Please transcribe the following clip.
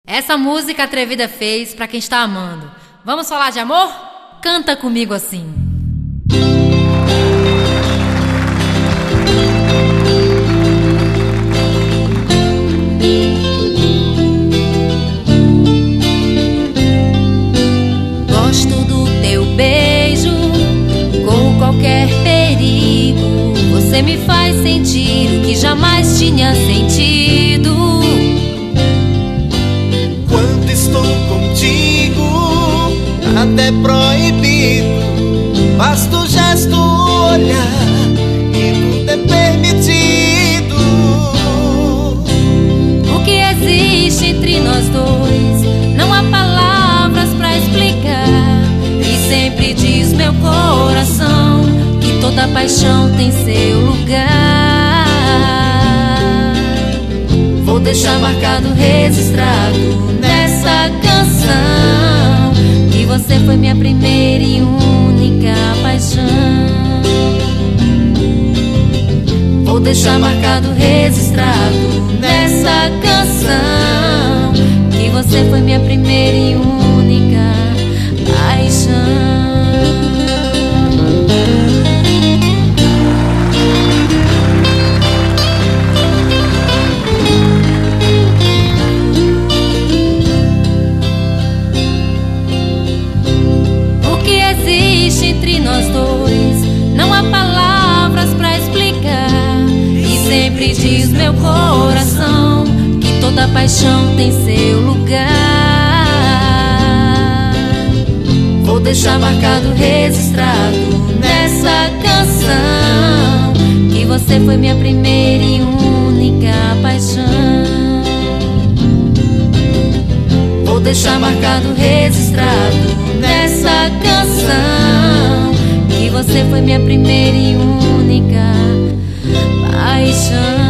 Essa música a Atrevida fez pra quem está amando. Vamos falar de amor? Canta comigo assim. Gosto do teu beijo, com qualquer perigo. Você me faz sentir o que jamais tinha sentido. Quando estou contigo, até proibido, basta o gesto, o olhar e tudo é permitido. O que existe entre nós dois, não há palavras pra explicar. E sempre diz meu coração que toda paixão tem seu lugar. Vou deixar marcado, registrado nessa canção que você foi minha primeira e única paixão. Vou deixar marcado, registrado nessa canção que você foi minha primeira e única paixão. Entre nós dois, não há palavras pra explicar. E sempre diz meu coração que toda paixão tem seu lugar. Vou deixar marcado, registrado nessa canção que você foi minha primeira e única paixão. Vou deixar marcado, registrado nessa canção que você foi minha primeira e única paixão.